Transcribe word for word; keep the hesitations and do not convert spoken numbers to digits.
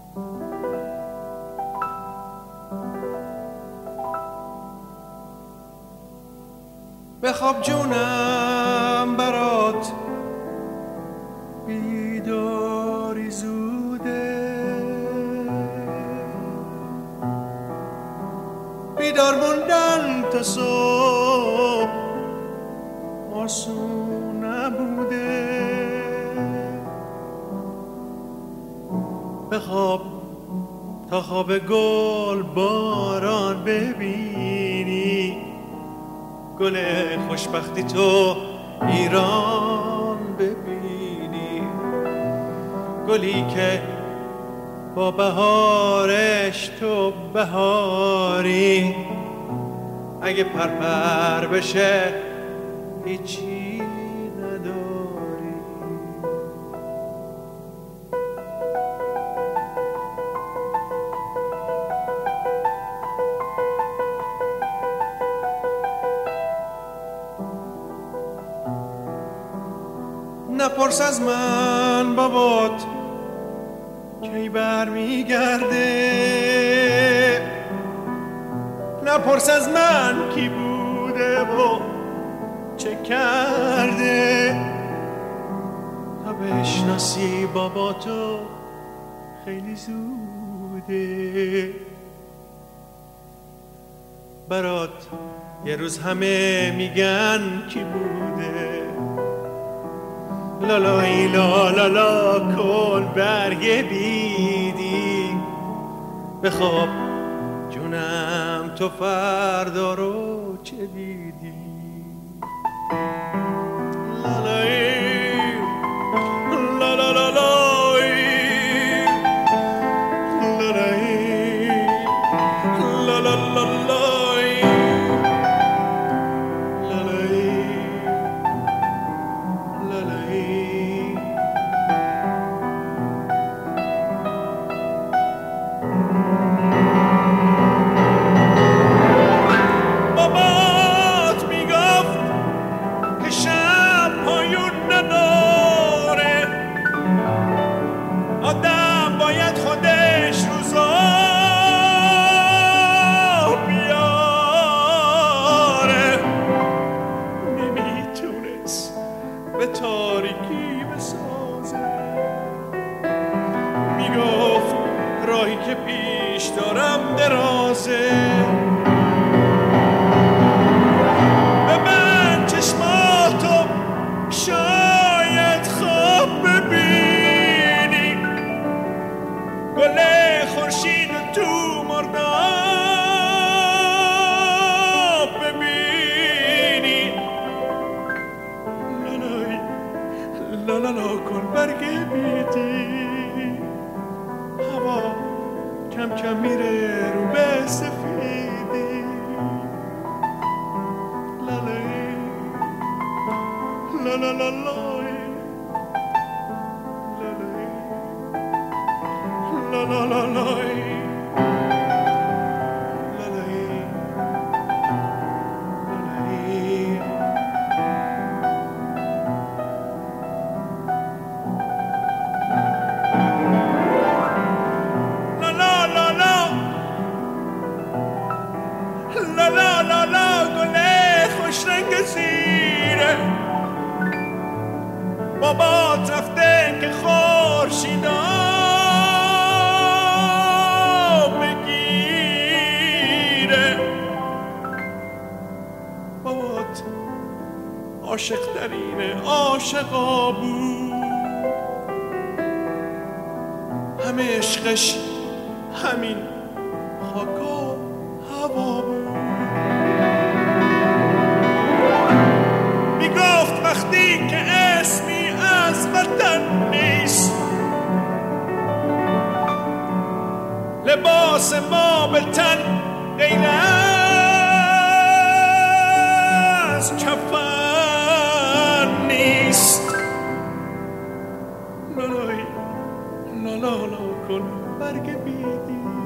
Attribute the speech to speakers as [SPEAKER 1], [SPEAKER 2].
[SPEAKER 1] بخواب جونم برات بیداری زوده، بیدار موندن تا صبح آسون نبوده. بخواب تا خواب گل باران ببینی، گل خوشبختی تو ایران ببینی، گلی که با بهارش تو بهاری، اگه پرپر بشه هیچی نداری. نپرس از من بابات کی بر میگرده، نپرس از من کی بوده و چه کرده، تا بشناسی باباتو خیلی زوده. برات یه روز همه میگن کی بوده، لالایی لا لا لا کن برگ بیدی. بخواب جونم تو فردا رو چه دیدی. لالایی لا لا لا لایی، لالایی لا لا لا لایی، لالایی لالایی. بابات میگفت که شب پایون نداره، آدم باید خودش روزا بیاره. نمیتونست به تاریکی بسازه، میگفت راهی که پیش دارم درازه. ببند چشماتو شاید خواب ببینی، گل خورشید تو مرداب ببینی. لالای لالالا کن برگ بیدی، هوا کم کم میره رو به سفیدی. لالای لا لا لا لای، لالای لا لا لا لای، لالای لالای. لا لا لا لا لا لا لا لا گل خوش رنگ زیره. بابات رفته که خورشیدا بگیره. بابات عاشق ترین عاشقا بود، همه عشقش همین خاک و هوا بود. میگفت وقتی که اسمی از وطن نیست، لباس ما به تن غیر از کفن نیست. لالای لا لا لا کن برگ بیدی،